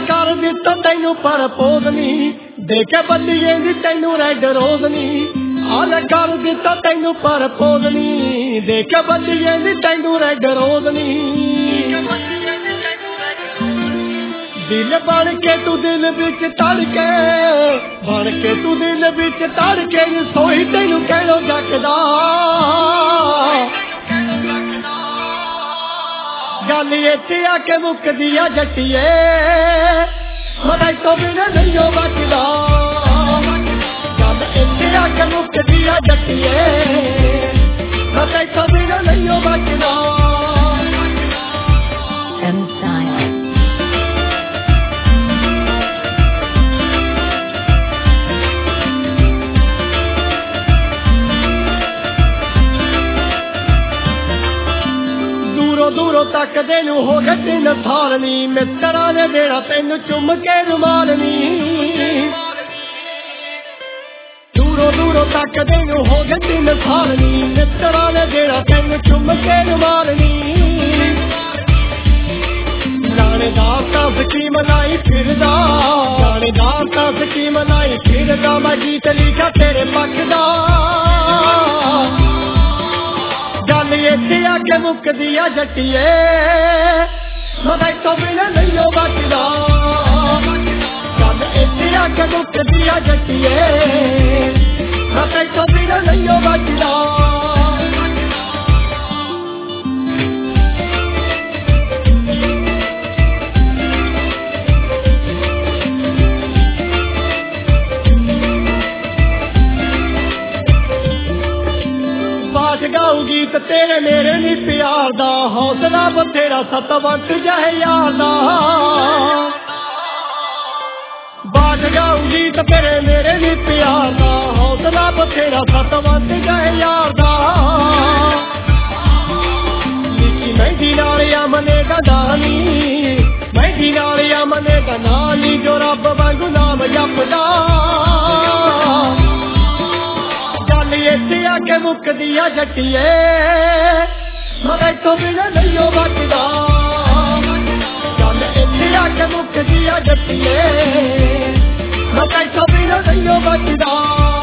कर दिता तैनू परपोज नी देखे बल्लिए दी तैनू रेड रोज नी हाल कर दिता तैनू परपोज नी देखे बल्लिए दी तैनू रेड रोज नी दिल बन के तू दिल बिच तड़के बन के तू दिल बिच तड़के सोई तैनू कहलो जकदा गल इत्थे आके मुकदी आ जट्टिए मदाई तो बिना नहीं हो बचदा गल इत्थे आके मुकदी आ जट्टिए मदाई तो बिना नहीं हो बचदा दूरों तक देनू हो गए 3 साल नी मित्रा ने देना तेन चुम के रुमाल नी दूरों तक देनू हो गए 3 साल नी मित्रा ने देना तेन चुम के रुमाल नी लानेदार का स्कीम लाई फिरदा लानेदार का स्कीम लाई फिरदा मैं गीत लिखा तेरे पक्ष दा गल इत्थे आके मुकदी आ जट्टिए मदाई तो बिना नहीं हो बचदा गल इत्थे आके मुकदी आ जट्टिए मदाई तो बिना नहीं हो बचदा गाऊ गीत तेरे मेरे नी प्यार दा हौसला बथेरा सतवंत जहे यार दा बाज गाऊ गीत तेरे मेरे नी प्यार दा हौसला बथेरा सतवंत जहे यार दा लिखी मेहंदी नाल अमने दा नानी मेहंदी नाल अमने दा नानी जो रब वांगू नाम जपदा इत्थे आके मुकदी आ जट्टिए मदाई तो बिना नहीं हो बचदा गल इत्थे आके मुकदी आ जट्टिए मदाई तो बिना नहीं हो बचदा